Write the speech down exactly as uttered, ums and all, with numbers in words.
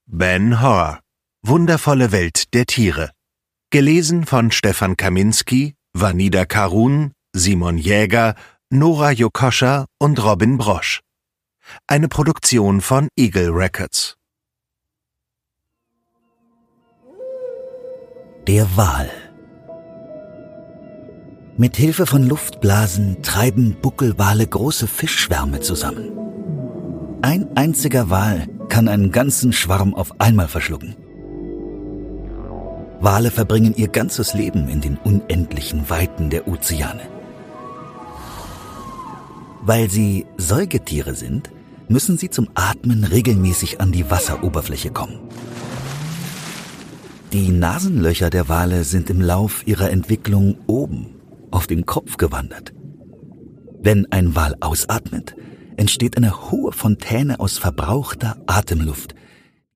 Ben Hur. Wundervolle Welt der Tiere. Gelesen von Stefan Kaminski, Vanida Karun, Simon Jäger, Nora Jokoscha und Robin Brosch. Eine Produktion von Eagle Records. Der Wal. Mit Hilfe von Luftblasen treiben Buckelwale große Fischschwärme zusammen. Ein einziger Wal kann einen ganzen Schwarm auf einmal verschlucken. Wale verbringen ihr ganzes Leben in den unendlichen Weiten der Ozeane. Weil sie Säugetiere sind, müssen sie zum Atmen regelmäßig an die Wasseroberfläche kommen. Die Nasenlöcher der Wale sind im Lauf ihrer Entwicklung oben auf den Kopf gewandert. Wenn ein Wal ausatmet, entsteht eine hohe Fontäne aus verbrauchter Atemluft,